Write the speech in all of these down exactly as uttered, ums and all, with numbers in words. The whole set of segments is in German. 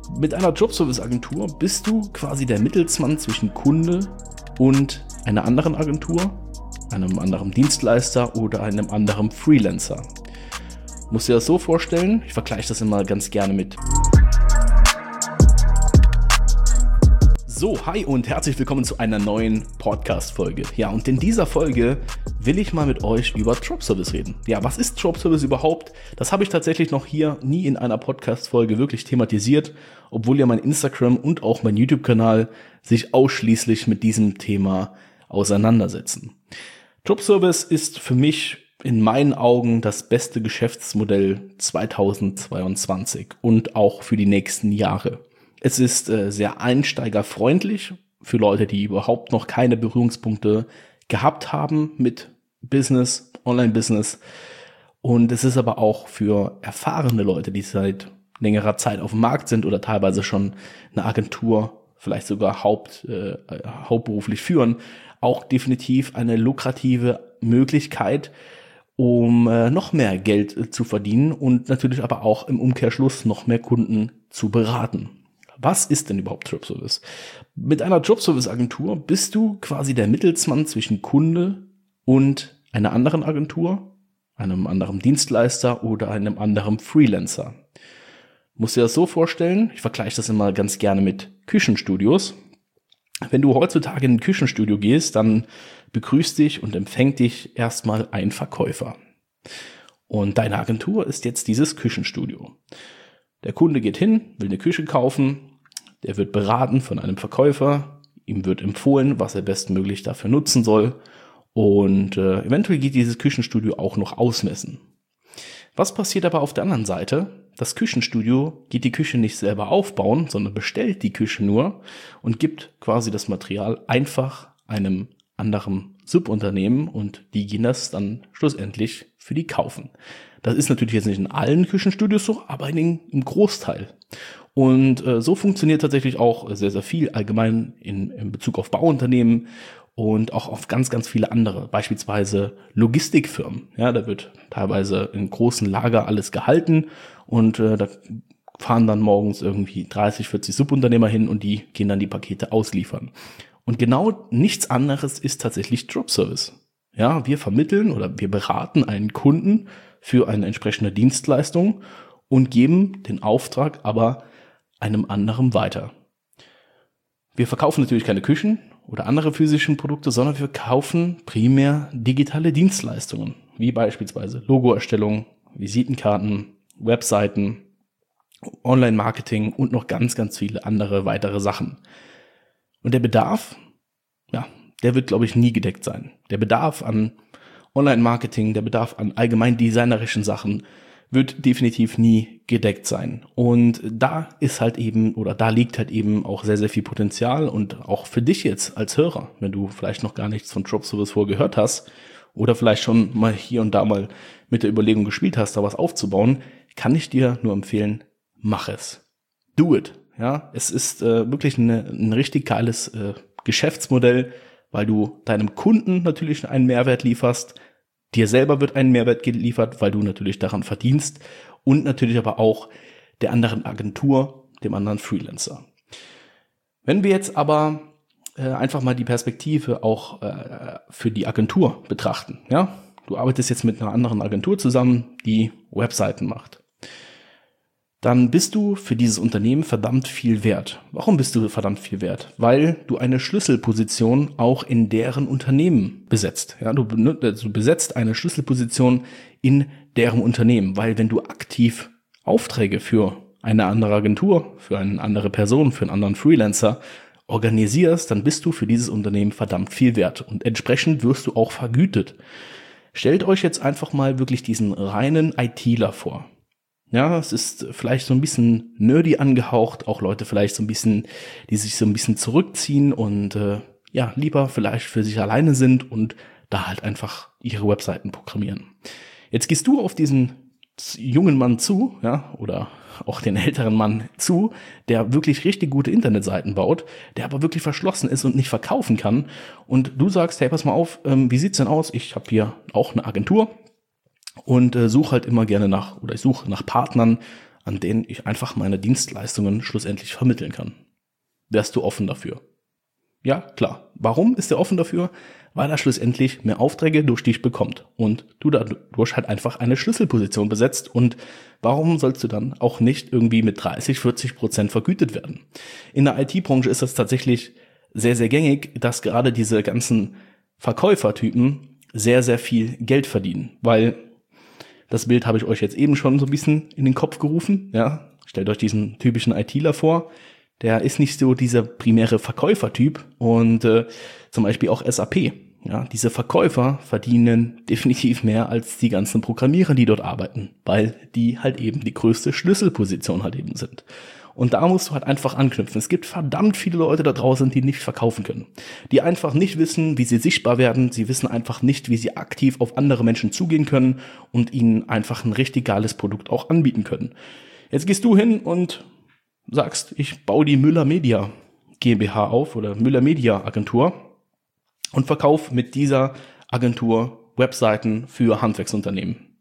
Mit einer Jobservice-Agentur bist du quasi der Mittelsmann zwischen Kunde und einer anderen Agentur, einem anderen Dienstleister oder einem anderen Freelancer. Du musst dir das so vorstellen, ich vergleiche das immer ganz gerne mit. So, hi und herzlich willkommen zu einer neuen Podcast-Folge. Ja, und in dieser Folge will ich mal mit euch über Dropservice reden. Ja, was ist Dropservice überhaupt? Das habe ich tatsächlich noch hier nie in einer Podcast-Folge wirklich thematisiert, obwohl ja mein Instagram und auch mein YouTube-Kanal sich ausschließlich mit diesem Thema auseinandersetzen. Dropservice ist für mich in meinen Augen das beste Geschäftsmodell zweitausendzweiundzwanzig und auch für die nächsten Jahre. Es ist äh, sehr einsteigerfreundlich für Leute, die überhaupt noch keine Berührungspunkte gehabt haben mit Business, Online-Business. Und es ist aber auch für erfahrene Leute, die seit längerer Zeit auf dem Markt sind oder teilweise schon eine Agentur, vielleicht sogar haupt, äh, hauptberuflich führen, auch definitiv eine lukrative Möglichkeit, um äh, noch mehr Geld äh, zu verdienen und natürlich aber auch im Umkehrschluss noch mehr Kunden zu beraten. Was ist denn überhaupt Dropservice? Mit einer Jobservice-Agentur bist du quasi der Mittelsmann zwischen Kunde und einer anderen Agentur, einem anderen Dienstleister oder einem anderen Freelancer. Du musst dir das so vorstellen, ich vergleiche das immer ganz gerne mit Küchenstudios. Wenn du heutzutage in ein Küchenstudio gehst, dann begrüßt dich und empfängt dich erstmal ein Verkäufer. Und deine Agentur ist jetzt dieses Küchenstudio. Der Kunde geht hin, will eine Küche kaufen, der wird beraten von einem Verkäufer, ihm wird empfohlen, was er bestmöglich dafür nutzen soll und äh, eventuell geht dieses Küchenstudio auch noch ausmessen. Was passiert aber auf der anderen Seite? Das Küchenstudio geht die Küche nicht selber aufbauen, sondern bestellt die Küche nur und gibt quasi das Material einfach einem anderen Subunternehmen und die gehen das dann schlussendlich für die kaufen. Das ist natürlich jetzt nicht in allen Küchenstudios so, aber in den, im Großteil. Und äh, so funktioniert tatsächlich auch sehr, sehr viel allgemein in, in Bezug auf Bauunternehmen und auch auf ganz, ganz viele andere, beispielsweise Logistikfirmen. Ja, da wird teilweise in großen Lager alles gehalten und äh, da fahren dann morgens irgendwie dreißig, vierzig Subunternehmer hin und die gehen dann die Pakete ausliefern. Und genau nichts anderes ist tatsächlich Dropservice. Ja, wir vermitteln oder wir beraten einen Kunden für eine entsprechende Dienstleistung und geben den Auftrag aber einem anderen weiter. Wir verkaufen natürlich keine Küchen oder andere physischen Produkte, sondern wir kaufen primär digitale Dienstleistungen, wie beispielsweise Logoerstellung, Visitenkarten, Webseiten, Online-Marketing und noch ganz, ganz viele andere weitere Sachen. Und der Bedarf, ja, der wird, glaube ich, nie gedeckt sein. Der Bedarf an Online-Marketing, der Bedarf an allgemein designerischen Sachen wird definitiv nie gedeckt sein. Und da ist halt eben, oder da liegt halt eben auch sehr, sehr viel Potenzial und auch für dich jetzt als Hörer, wenn du vielleicht noch gar nichts von Dropservice vorher gehört hast oder vielleicht schon mal hier und da mal mit der Überlegung gespielt hast, da was aufzubauen, kann ich dir nur empfehlen, mach es. Do it. Ja, es ist äh, wirklich eine, ein richtig geiles äh, Geschäftsmodell, weil du deinem Kunden natürlich einen Mehrwert lieferst, dir selber wird ein Mehrwert geliefert, weil du natürlich daran verdienst und natürlich aber auch der anderen Agentur, dem anderen Freelancer. Wenn wir jetzt aber äh, einfach mal die Perspektive auch äh, für die Agentur betrachten, ja, du arbeitest jetzt mit einer anderen Agentur zusammen, die Webseiten macht. Dann bist du für dieses Unternehmen verdammt viel wert. Warum bist du verdammt viel wert? Weil du eine Schlüsselposition auch in deren Unternehmen besetzt. Ja, du, du besetzt eine Schlüsselposition in deren Unternehmen, weil wenn du aktiv Aufträge für eine andere Agentur, für eine andere Person, für einen anderen Freelancer organisierst, dann bist du für dieses Unternehmen verdammt viel wert und entsprechend wirst du auch vergütet. Stellt euch jetzt einfach mal wirklich diesen reinen ITler vor. Ja, es ist vielleicht so ein bisschen nerdy angehaucht, auch Leute vielleicht so ein bisschen, die sich so ein bisschen zurückziehen und äh, ja, lieber vielleicht für sich alleine sind und da halt einfach ihre Webseiten programmieren. Jetzt gehst du auf diesen jungen Mann zu, ja, oder auch den älteren Mann zu, der wirklich richtig gute Internetseiten baut, der aber wirklich verschlossen ist und nicht verkaufen kann. Und du sagst, hey, pass mal auf, ähm, wie sieht's denn aus? Ich habe hier auch eine Agentur und äh, suche halt immer gerne nach, oder ich suche nach Partnern, an denen ich einfach meine Dienstleistungen schlussendlich vermitteln kann. Wärst du offen dafür? Ja, klar. Warum ist er offen dafür? Weil er schlussendlich mehr Aufträge durch dich bekommt und du dadurch halt einfach eine Schlüsselposition besetzt. Und warum sollst du dann auch nicht irgendwie mit dreißig, vierzig Prozent vergütet werden? In der I T-Branche ist das tatsächlich sehr, sehr gängig, dass gerade diese ganzen Verkäufertypen sehr, sehr viel Geld verdienen. Weil das Bild habe ich euch jetzt eben schon so ein bisschen in den Kopf gerufen. Ja, stellt euch diesen typischen ITler vor. Der ist nicht so dieser primäre Verkäufertyp und äh, zum Beispiel auch S A P. Ja, diese Verkäufer verdienen definitiv mehr als die ganzen Programmierer, die dort arbeiten, weil die halt eben die größte Schlüsselposition halt eben sind. Und da musst du halt einfach anknüpfen. Es gibt verdammt viele Leute da draußen, die nicht verkaufen können. Die einfach nicht wissen, wie sie sichtbar werden. Sie wissen einfach nicht, wie sie aktiv auf andere Menschen zugehen können und ihnen einfach ein richtig geiles Produkt auch anbieten können. Jetzt gehst du hin und sagst, ich baue die Müller Media GmbH auf oder Müller Media Agentur und verkaufe mit dieser Agentur Webseiten für Handwerksunternehmen.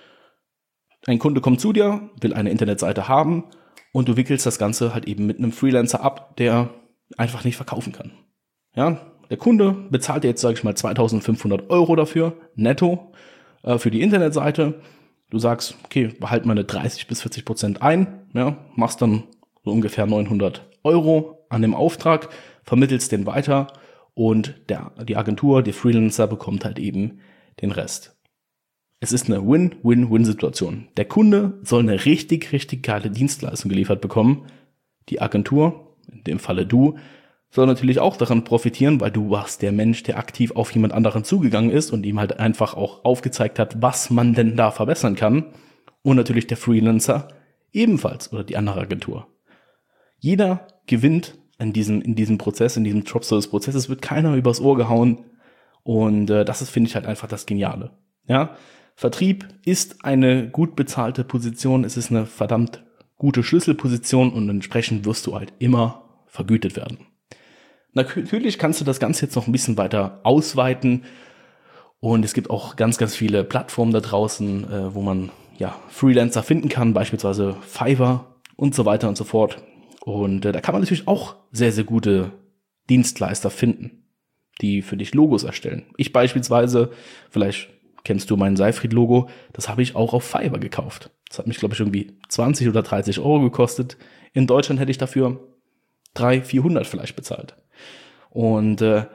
Ein Kunde kommt zu dir, will eine Internetseite haben und du wickelst das Ganze halt eben mit einem Freelancer ab, der einfach nicht verkaufen kann. Ja, der Kunde bezahlt dir jetzt, sage ich mal, zweitausendfünfhundert Euro dafür, netto, äh, für die Internetseite. Du sagst, okay, behalt meine dreißig bis vierzig Prozent ein, ja, machst dann so ungefähr neunhundert Euro an dem Auftrag, vermittelst den weiter und der, die Agentur, der Freelancer bekommt halt eben den Rest. Es ist eine Win-Win-Win-Situation. Der Kunde soll eine richtig, richtig geile Dienstleistung geliefert bekommen. Die Agentur, in dem Falle du, soll natürlich auch daran profitieren, weil du warst der Mensch, der aktiv auf jemand anderen zugegangen ist und ihm halt einfach auch aufgezeigt hat, was man denn da verbessern kann. Und natürlich der Freelancer ebenfalls oder die andere Agentur. Jeder gewinnt in diesem, in diesem Prozess, in diesem Job-Service-Prozess. Es wird keiner übers Ohr gehauen. Und äh, das ist, finde ich, halt einfach das Geniale. Ja, Vertrieb ist eine gut bezahlte Position. Es ist eine verdammt gute Schlüsselposition und entsprechend wirst du halt immer vergütet werden. Natürlich kannst du das Ganze jetzt noch ein bisschen weiter ausweiten. Und es gibt auch ganz, ganz viele Plattformen da draußen, äh, wo man ja Freelancer finden kann, beispielsweise Fiverr und so weiter und so fort. Und äh, da kann man natürlich auch sehr, sehr gute Dienstleister finden, die für dich Logos erstellen. Ich beispielsweise, vielleicht kennst du mein Seifried-Logo, das habe ich auch auf Fiverr gekauft. Das hat mich, glaube ich, irgendwie zwanzig oder dreißig Euro gekostet. In Deutschland hätte ich dafür dreihundert, vierhundert vielleicht bezahlt. Und äh,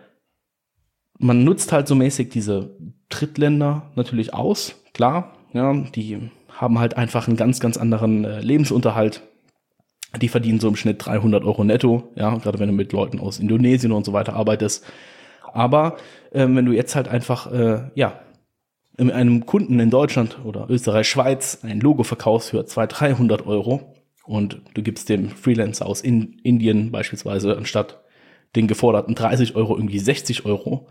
man nutzt halt so mäßig diese Drittländer natürlich aus, klar. Ja, die haben halt einfach einen ganz, ganz anderen äh, Lebensunterhalt. Die verdienen so im Schnitt dreihundert Euro netto, ja, gerade wenn du mit Leuten aus Indonesien und so weiter arbeitest. Aber äh, wenn du jetzt halt einfach, äh, ja, einem Kunden in Deutschland oder Österreich, Schweiz ein Logo verkaufst für zweihundert, dreihundert Euro und du gibst dem Freelancer aus in Indien beispielsweise anstatt den geforderten dreißig Euro irgendwie sechzig Euro,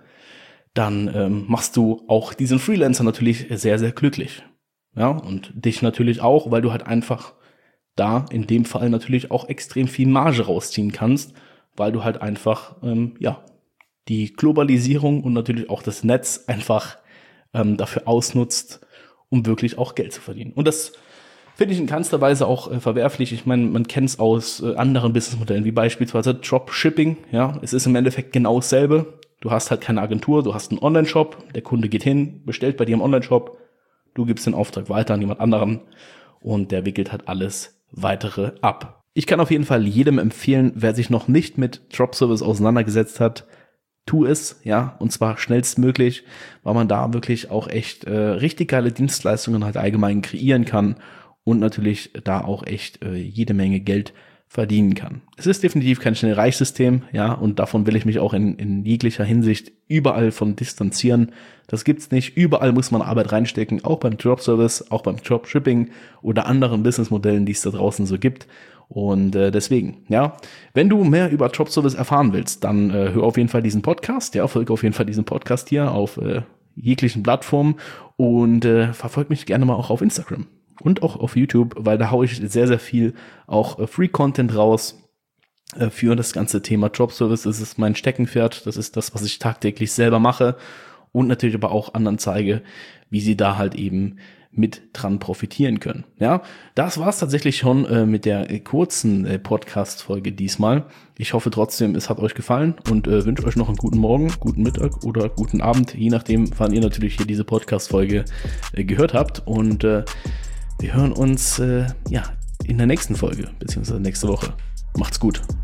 dann ähm, machst du auch diesen Freelancer natürlich sehr, sehr glücklich. Ja, und dich natürlich auch, weil du halt einfach da in dem Fall natürlich auch extrem viel Marge rausziehen kannst, weil du halt einfach, ähm, ja, die Globalisierung und natürlich auch das Netz einfach ähm, dafür ausnutzt, um wirklich auch Geld zu verdienen. Und das finde ich in keinster Weise auch äh, verwerflich. Ich meine, man kennt es aus äh, anderen Businessmodellen, wie beispielsweise Dropshipping. Ja, es ist im Endeffekt genau dasselbe. Du hast halt keine Agentur, du hast einen Online-Shop, der Kunde geht hin, bestellt bei dir im Online-Shop, du gibst den Auftrag weiter an jemand anderen und der wickelt halt alles weitere ab. Ich kann auf jeden Fall jedem empfehlen, wer sich noch nicht mit Dropservice auseinandergesetzt hat, tu es, ja, und zwar schnellstmöglich, weil man da wirklich auch echt äh, richtig geile Dienstleistungen halt allgemein kreieren kann und natürlich da auch echt äh, jede Menge Geld verdienen kann. Es ist definitiv kein Schnellreichsystem, ja, und davon will ich mich auch in, in jeglicher Hinsicht überall von distanzieren. Das gibt's nicht. Überall muss man Arbeit reinstecken, auch beim Dropservice, auch beim Dropshipping oder anderen Businessmodellen, die es da draußen so gibt. Und äh, deswegen, ja, wenn du mehr über Dropservice erfahren willst, dann äh, hör auf jeden Fall diesen Podcast, ja, folge auf jeden Fall diesen Podcast hier auf äh, jeglichen Plattformen und äh, verfolg mich gerne mal auch auf Instagram und auch auf YouTube, weil da haue ich sehr, sehr viel auch äh, Free-Content raus äh, für das ganze Thema Dropservice. Das ist mein Steckenpferd, das ist das, was ich tagtäglich selber mache und natürlich aber auch anderen zeige, wie sie da halt eben mit dran profitieren können. Ja, das war's tatsächlich schon äh, mit der äh, kurzen äh, Podcast-Folge diesmal. Ich hoffe trotzdem, es hat euch gefallen und äh, wünsche euch noch einen guten Morgen, guten Mittag oder guten Abend, je nachdem, wann ihr natürlich hier diese Podcast-Folge äh, gehört habt. Und äh, wir hören uns äh, ja in der nächsten Folge, beziehungsweise nächste Woche. Macht's gut.